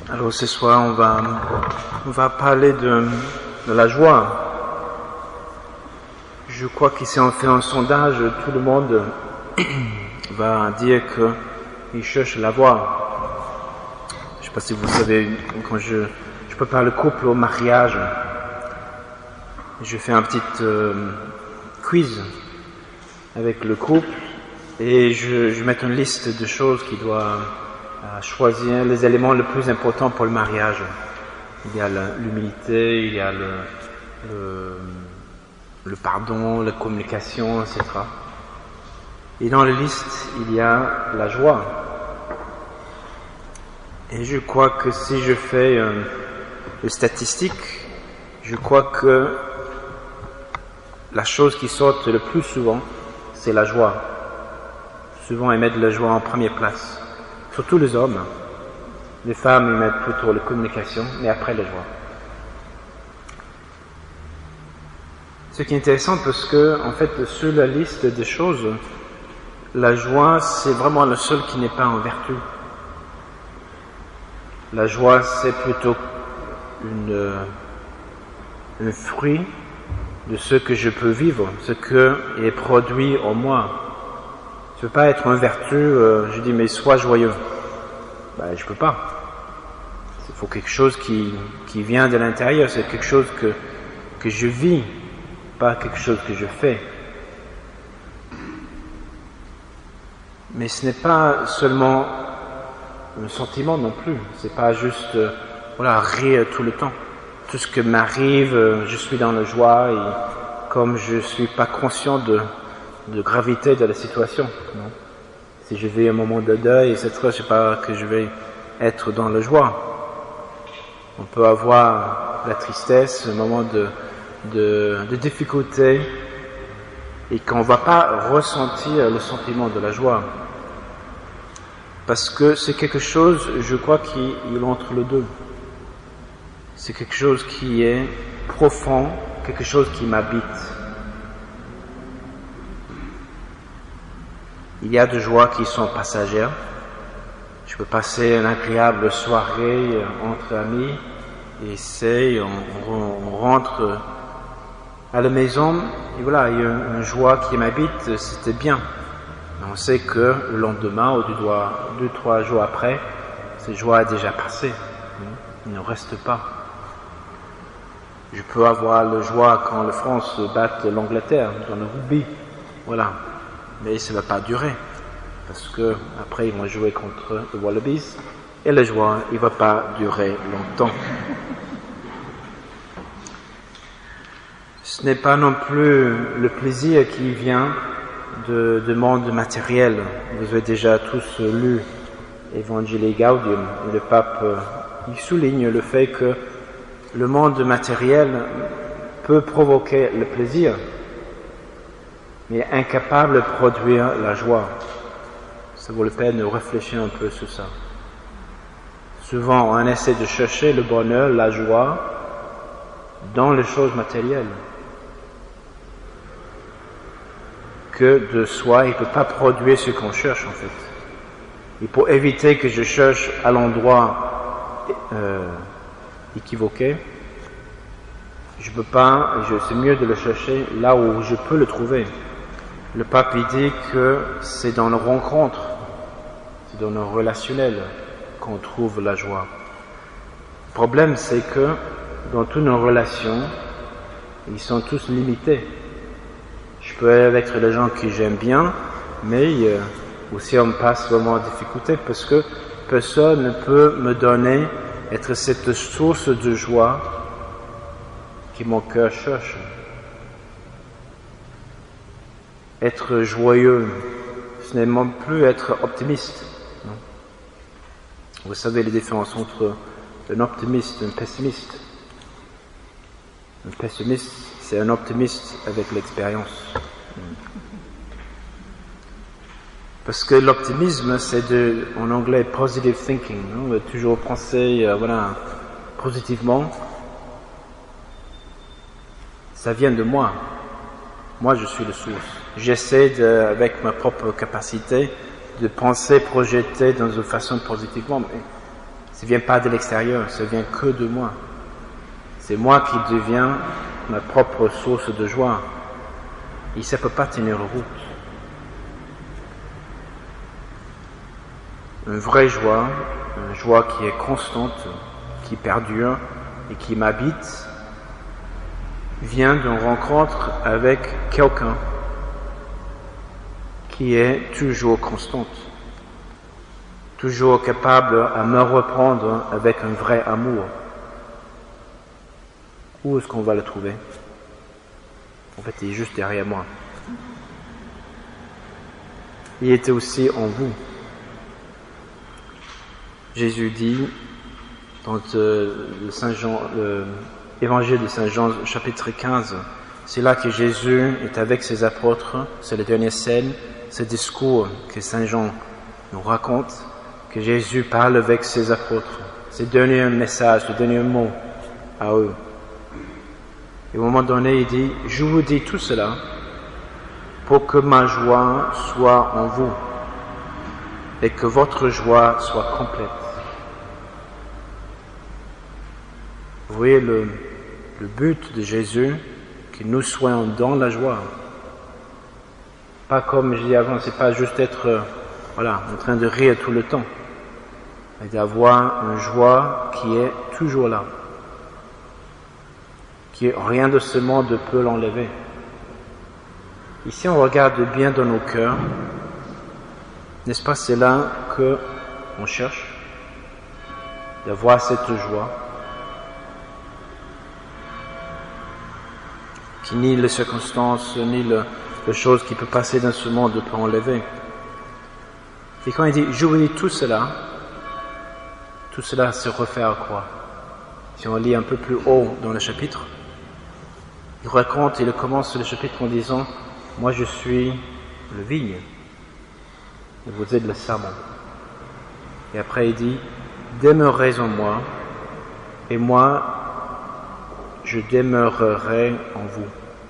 Alors ce soir, on va parler de la joie. Je crois qu'ici on fait un sondage, tout le monde va dire qu'il cherche la joie. Je ne sais pas si vous savez, quand je prépare le couple au mariage, je fais un petit quiz avec le couple et je mets une liste de choses qui doivent choisir les éléments les plus importants pour le mariage. Il y a l'humilité, il y a le pardon, la communication, etc. Et dans la liste, il y a la joie. Et je crois que si je fais les statistiques, je crois que la chose qui sort le plus souvent, c'est la joie. Souvent, ils mettent la joie en première place. Surtout les hommes. Les femmes, ils mettent plutôt la communication, mais après la joie. Ce qui est intéressant parce que, en fait, sur la liste des choses, la joie, c'est vraiment le seul qui n'est pas en vertu. La joie, c'est plutôt un fruit de ce que je peux vivre, ce que est produit en moi. Je ne peux pas être en vertu, je dis mais sois joyeux. Ben, je peux pas. Il faut quelque chose qui vient de l'intérieur, c'est quelque chose que je vis, pas quelque chose que je fais. Mais ce n'est pas seulement un sentiment non plus, c'est pas juste rire tout le temps. Tout ce que m'arrive, je suis dans la joie et comme je suis pas conscient de gravité de la situation. Non. Si je vis un moment de deuil, etc., je sais pas que je vais être dans la joie. On peut avoir la tristesse, un moment de difficulté, et qu'on va pas ressentir le sentiment de la joie. Parce que c'est quelque chose, je crois, qui est entre les deux. C'est quelque chose qui est profond, quelque chose qui m'habite. Il y a des joies qui sont passagères. Je peux passer une agréable soirée entre amis et on rentre à la maison et voilà, il y a une joie qui m'habite, c'était bien. On sait que le lendemain ou 2-3 jours après, cette joie est déjà passée. Il ne reste pas. Je peux avoir la joie quand la France bat l'Angleterre dans le rugby. Voilà. Mais ça ne va pas durer, parce que après ils vont jouer contre les Wallabies, et la joie, il ne va pas durer longtemps. Ce n'est pas non plus le plaisir qui vient de monde matériel. Vous avez déjà tous lu Evangelii Gaudium, et le pape il souligne le fait que le monde matériel peut provoquer le plaisir, mais incapable de produire la joie. Ça vaut la peine de réfléchir un peu sur ça. Souvent, on essaie de chercher le bonheur, la joie, dans les choses matérielles. Que de soi, il ne peut pas produire ce qu'on cherche en fait. Et pour éviter que je cherche à l'endroit équivoqué, je peux pas, c'est mieux de le chercher là où je peux le trouver. Le pape il dit que c'est dans nos rencontres, c'est dans nos relationnels qu'on trouve la joie. Le problème c'est que dans toutes nos relations, ils sont tous limités. Je peux aller avec les gens que j'aime bien, mais aussi on passe vraiment en difficulté parce que personne ne peut me donner, être cette source de joie que mon cœur cherche. Être joyeux, ce n'est même plus être optimiste. Non. Vous savez la différence entre un optimiste et un pessimiste. Un pessimiste, c'est un optimiste avec l'expérience. Parce que l'optimisme, c'est en anglais positive thinking. On va toujours penser, positivement. Ça vient de moi. Moi, je suis le source. J'essaie avec ma propre capacité de penser, projeter dans une façon positivement, mais Ça ne vient pas de l'extérieur, ça vient que de moi. C'est moi qui deviens ma propre source de joie. Et ça ne peut pas tenir route. Une vraie joie, une joie qui est constante, qui perdure et qui m'habite, vient d'une rencontre avec quelqu'un qui est toujours constante, toujours capable à me reprendre avec un vrai amour. Où est-ce qu'on va le trouver? En fait, il est juste derrière moi. Il était aussi en vous. Jésus dit dans l'évangile de Saint Jean, chapitre 15, c'est là que Jésus est avec ses apôtres, c'est la dernière scène, ce discours que Saint Jean nous raconte, que Jésus parle avec ses apôtres, ses derniers messages, les derniers mots à eux. Et au moment donné, il dit, je vous dis tout cela pour que ma joie soit en vous et que votre joie soit complète. Vous voyez le but de Jésus, que nous soyons dans la joie. Pas comme je disais avant, c'est pas juste être en train de rire tout le temps, mais d'avoir une joie qui est toujours là, qui rien de ce monde peut l'enlever. Ici, on regarde bien dans nos cœurs, n'est-ce pas, c'est là que on cherche d'avoir cette joie, qui ni les circonstances, ni les choses qui peuvent passer dans ce monde ne peuvent enlever. Et quand il dit, je vous dis tout cela se refait à quoi? Si on lit un peu plus haut dans le chapitre, il commence le chapitre en disant, moi je suis le vigne, et vous êtes le sabot. Et après il dit, demeurez en moi, et moi je demeurerai en vous.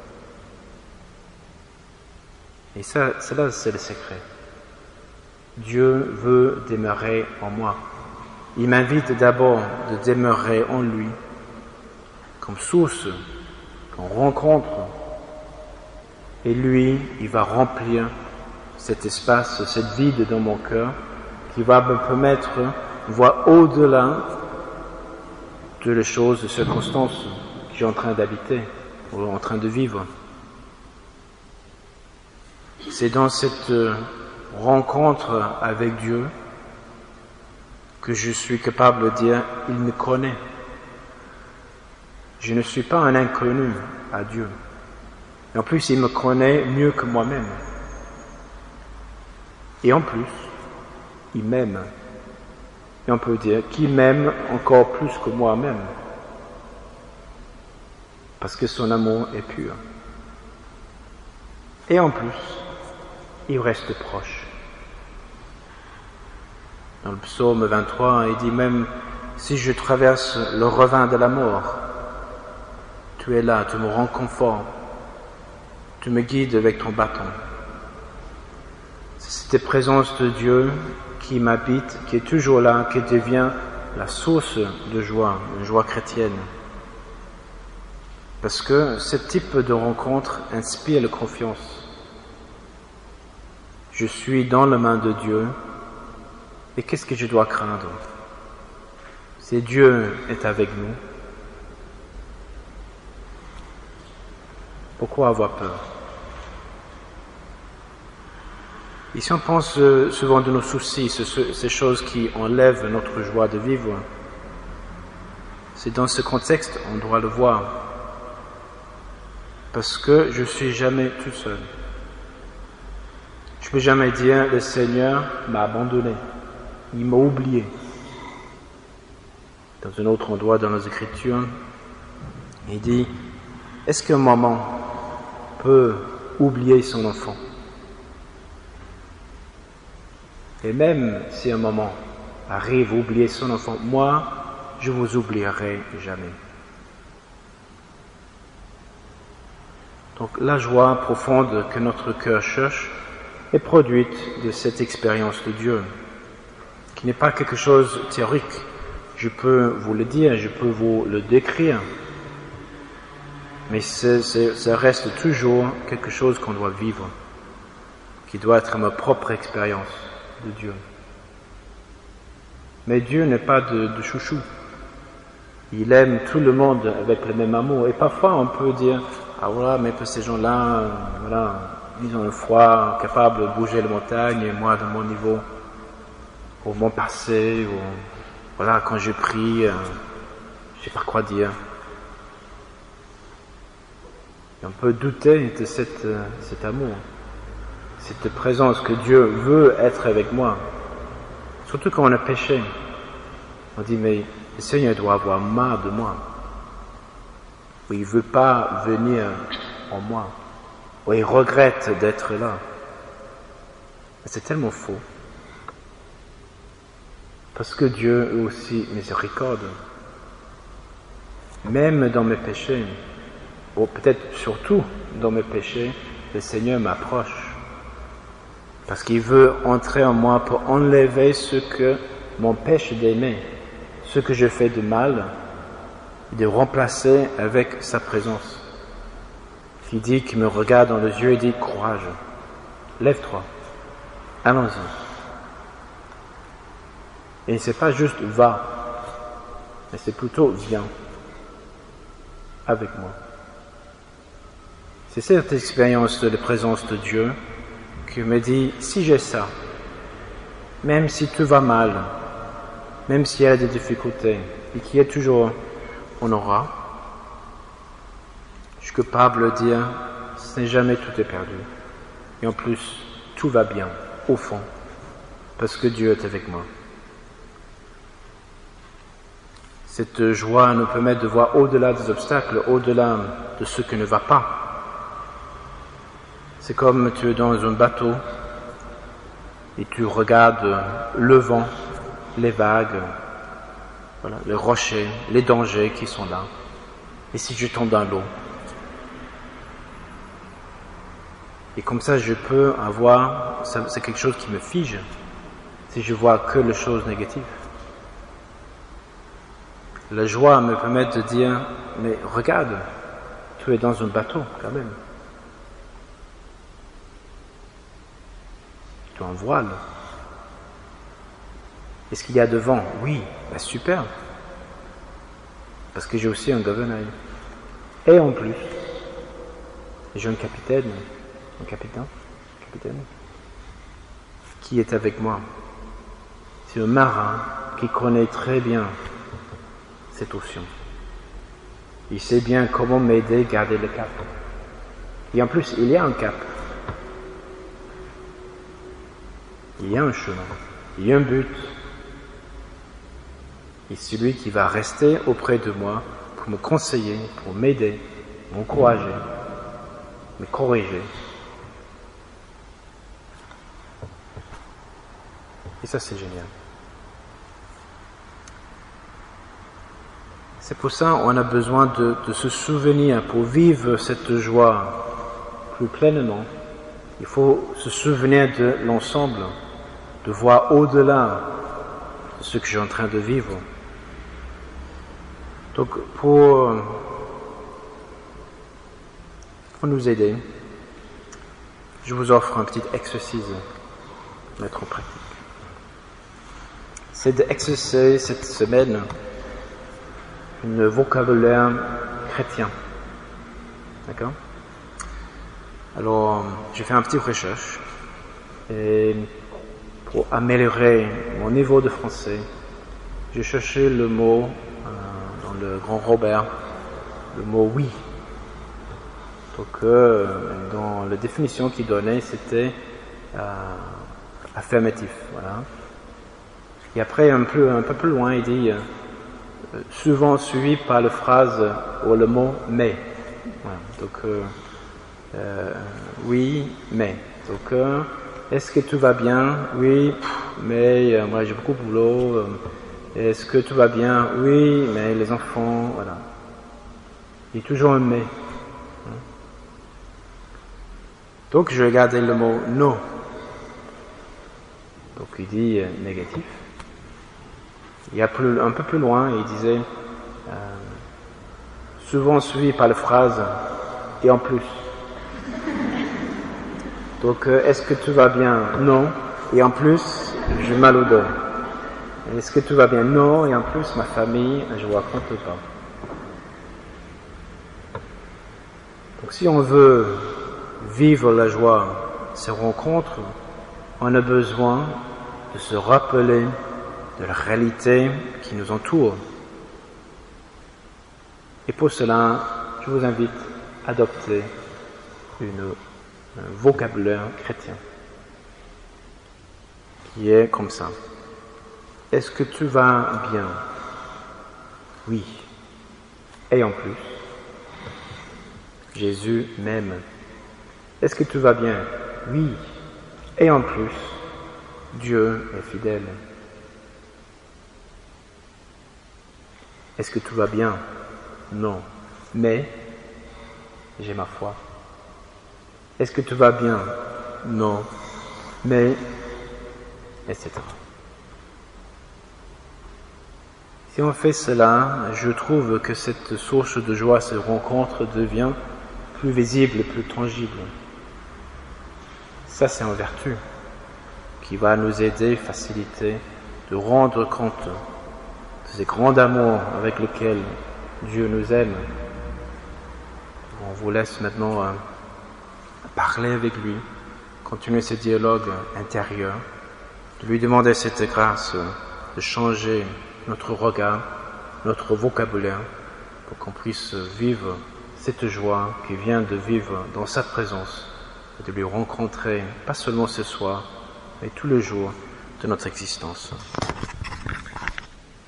Et ça, là, c'est le secret. Dieu veut demeurer en moi. Il m'invite d'abord de demeurer en lui, comme source, comme rencontre. Et lui, il va remplir cet espace, cette vide dans mon cœur, qui va me permettre de voir au-delà de les choses, de circonstances que je suis en train d'habiter, ou en train de vivre. C'est dans cette rencontre avec Dieu que je suis capable de dire, il me connaît. Je ne suis pas un inconnu à Dieu. Et en plus, il me connaît mieux que moi-même. Et en plus, il m'aime. Et on peut dire qu'il m'aime encore plus que moi-même. Parce que son amour est pur. Et en plus, il reste proche. Dans le psaume 23, il dit même, si je traverse le ravin de la mort, tu es là, tu me rends confort, tu me guides avec ton bâton. C'est cette présence de Dieu qui m'habite, qui est toujours là, qui devient la source de joie, une joie chrétienne. Parce que ce type de rencontre inspire la confiance. Je suis dans la main de Dieu, et qu'est-ce que je dois craindre? Si Dieu est avec nous, pourquoi avoir peur? Ici on pense souvent de nos soucis, ces choses qui enlèvent notre joie de vivre. C'est dans ce contexte on doit le voir, parce que je suis jamais tout seul. Je ne peux jamais dire, le Seigneur m'a abandonné, il m'a oublié. Dans un autre endroit dans les Écritures, il dit, est-ce qu'un maman peut oublier son enfant? Et même si un maman arrive à oublier son enfant, moi, je vous oublierai jamais. Donc la joie profonde que notre cœur cherche est produite de cette expérience de Dieu, qui n'est pas quelque chose de théorique, Je peux vous le dire, je peux vous le décrire, mais ça reste toujours quelque chose qu'on doit vivre, qui doit être ma propre expérience de Dieu. Mais Dieu n'est pas de chouchou. Il aime tout le monde avec le même amour. Et parfois on peut dire, ah voilà, mais ces gens-là, voilà, ils ont une foi capable de bouger les montagnes, et moi, dans mon niveau, ou mon passé, ou voilà, quand je prie, je sais pas quoi dire. Et on peut douter de cet amour, cette présence que Dieu veut être avec moi. Surtout quand on a péché. On dit, mais le Seigneur doit avoir marre de moi. Ou il veut pas venir en moi. Ou il regrette d'être là. C'est tellement faux. Parce que Dieu est aussi miséricorde. Même dans mes péchés, ou peut-être surtout dans mes péchés, le Seigneur m'approche. Parce qu'il veut entrer en moi pour enlever ce que m'empêche d'aimer, ce que je fais de mal, de remplacer avec sa présence. Il dit, qu'il me regarde dans les yeux et dit, courage, lève-toi, allons-y. Et c'est pas juste va, mais c'est plutôt viens avec moi. C'est cette expérience de la présence de Dieu qui me dit, si j'ai ça, même si tout va mal, même s'il y a des difficultés, et qu'il y a toujours, on aura, je suis capable de dire, ce n'est jamais tout est perdu. Et en plus, tout va bien, au fond, parce que Dieu est avec moi. Cette joie nous permet de voir au-delà des obstacles, au-delà de ce qui ne va pas. C'est comme tu es dans un bateau et tu regardes le vent, les vagues, voilà, les rochers, les dangers qui sont là. Et si je tombe dans l'eau? Et comme ça, je peux avoir, c'est quelque chose qui me fige, si je vois que les choses négatives. La joie me permet de dire, mais regarde, tu es dans un bateau quand même. Tu es en voile. Est-ce qu'il y a de vent? Oui, ben super. Parce que j'ai aussi un gouvernail. Et en plus, j'ai un capitaine, qui est avec moi. C'est un marin qui connaît très bien cette océan. Il sait bien comment m'aider à garder le cap. Et en plus, il y a un cap. Il y a un chemin. Il y a un but. Et celui qui va rester auprès de moi pour me conseiller, pour m'aider, m'encourager, me corriger. Et ça, c'est génial. C'est pour ça qu'on a besoin de se souvenir, pour vivre cette joie plus pleinement. Il faut se souvenir de l'ensemble, de voir au-delà de ce que je suis en train de vivre. Donc, pour nous aider, je vous offre un petit exercice à mettre en pratique. C'est d'exercer cette semaine un vocabulaire chrétien. D'accord? Alors, j'ai fait un petit recherche et pour améliorer mon niveau de français, j'ai cherché le mot dans le grand Robert, le mot oui. Donc, dans la définition qu'il donnait, c'était affirmatif. Voilà. Et après, un peu plus loin, il dit souvent suivi par la phrase ou le mot mais. Voilà. Donc, oui, mais. Donc, est-ce que tout va bien? Oui, mais moi j'ai beaucoup de boulot. Est-ce que tout va bien? Oui, mais les enfants, voilà. Il y a toujours un mais. Donc, je vais garder le mot no. Donc, il dit négatif. Il y a un peu plus loin, il disait, souvent suivi par la phrase « et en plus ». Donc, est-ce que tout va bien? Non. Et en plus, j'ai mal au dos. Est-ce que tout va bien? Non. Et en plus, ma famille, je ne raconte pas. Donc, si on veut vivre la joie, ces rencontres, on a besoin de se rappeler de la réalité qui nous entoure. Et pour cela, je vous invite à adopter un vocabulaire chrétien qui est comme ça. Est-ce que tu vas bien? Oui. Et en plus, Jésus m'aime. Est-ce que tu vas bien? Oui. Et en plus, Dieu est fidèle. Est-ce que tout va bien? Non. Mais j'ai ma foi. Est-ce que tout va bien? Non. Mais, etc. Si on fait cela, je trouve que cette source de joie, cette rencontre devient plus visible, plus tangible. Ça, c'est en vertu qui va nous aider, faciliter, de rendre compte de ces grands amours avec lesquels Dieu nous aime. On vous laisse maintenant parler avec lui, continuer ce dialogue intérieur, de lui demander cette grâce de changer notre regard, notre vocabulaire, pour qu'on puisse vivre cette joie qui vient de vivre dans sa présence et de lui rencontrer, pas seulement ce soir, mais tous les jours de notre existence.